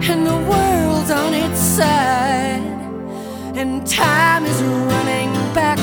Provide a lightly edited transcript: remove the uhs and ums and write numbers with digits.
and the world's on its side, and time is running back